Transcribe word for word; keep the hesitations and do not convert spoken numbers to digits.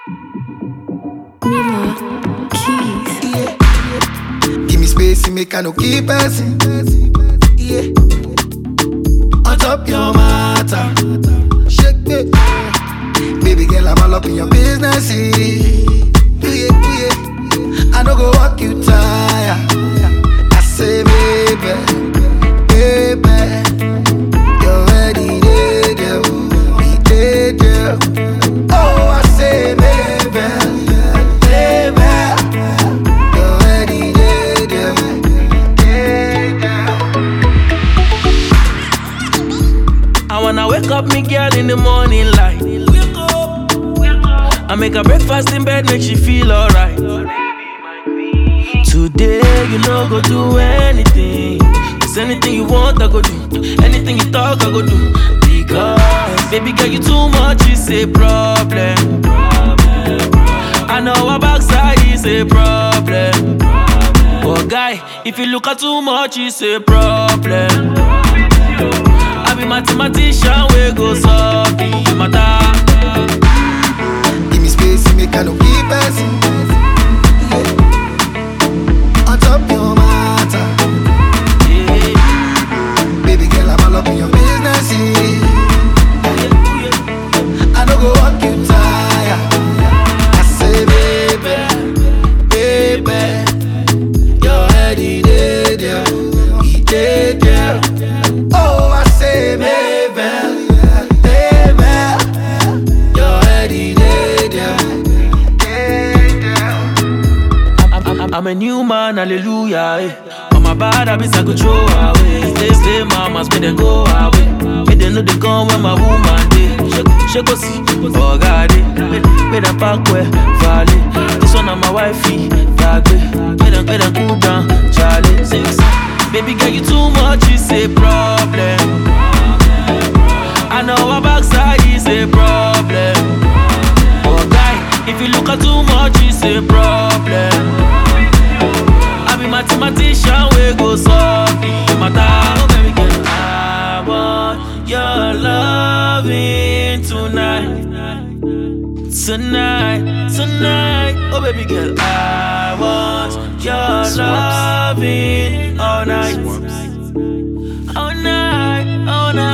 Mila Keys. Yeah. Give me space, make I no keep passing. Yeah. On top your matter, shake it. Baby girl, I'm all up in your business. Yeah, yeah. I no go walk you tire. I say, baby, baby, you're ready, dead, girl. Be dead, girl. Oh, I say, baby, baby, you're ready, dead, girl. Dead, girl. I wanna wake up me girl in the morning light. I make her breakfast in bed, make she feel alright. Today you know go do anything. Cause anything you want I go do. Anything you talk I go do. Because baby girl you too much is a problem. I know our backside is a problem. But guy, if you look at too much it's a problem. I be mathematician, we go solve the matter. Give me space, make I no keep passing. Yeah. On top your matter. Yeah. Baby girl, I'm all up in your business. Yeah. I no go walk you tire. I say, baby, baby, you're ready, dead, girl. Be dead, girl. Oh, I say, baby, baby, you're ready, dead, girl. Dead, girl. I'm, I'm, I'm a new man, hallelujah. Eh. On my bad habits, I could throw away. Stay, stay, mamas, may they go away. May they know they come when my woman day. Shake, shake, go see, oh God, eh. May them back where, valley. This one, I'm my wifey, back way. May them, may them cool down, Charlie. Six. Baby girl, you too much, it's a problem. I know our backside is a problem. Oh guy, if you look at too much, it's a problem. I be mathematician, we go solve the matter. Oh baby girl, I want your loving tonight. Tonight, tonight. Oh baby girl, I want your loving all night. All night, all night.